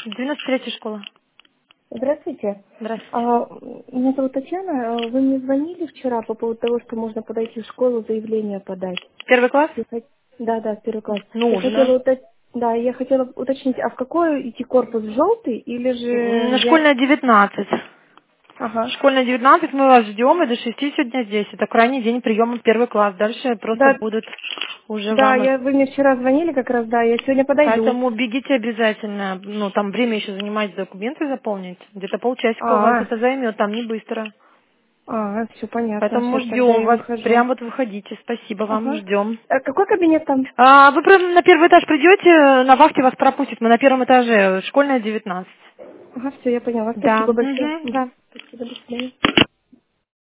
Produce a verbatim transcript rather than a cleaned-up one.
девяносто третья школа. Здравствуйте. Здравствуйте. А, Меня зовут Татьяна. А, Вы мне звонили вчера по поводу того, что можно подойти в школу, заявление подать. Первый класс? Я хот- Да, да, в первый класс. Я Нужно. хотела уточнить, да, я хотела уточнить, а в какой идти корпус, в желтый или На же взять... школьная девятнадцать. Ага. Школьная девятнадцать, мы вас ждем, и до шести сегодня здесь. Это крайний день приема в первый класс. Дальше просто Да, будут уже да, вам... я, вы мне вчера звонили как раз, да, я сегодня подойду. Поэтому бегите обязательно. Ну, там время еще занимать, документы заполнить. Где-то полчасика у вас А, это займет, там не быстро. а, все понятно, Поэтому сейчас тогда ждем я вас. выхожу. Прям вот выходите. Спасибо вам, Ага. ждем. А какой кабинет там? А, вы просто на первый этаж придете, на вахте вас пропустят. Мы на первом этаже, школьная девятнадцать. Ага, все, я поняла. Да, Спасибо большое. угу, да. Спасибо, до свидания.